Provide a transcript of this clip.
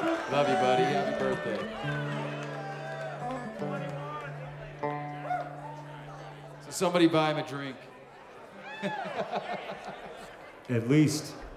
Love you, buddy. Happy birthday. So somebody buy him a drink. At least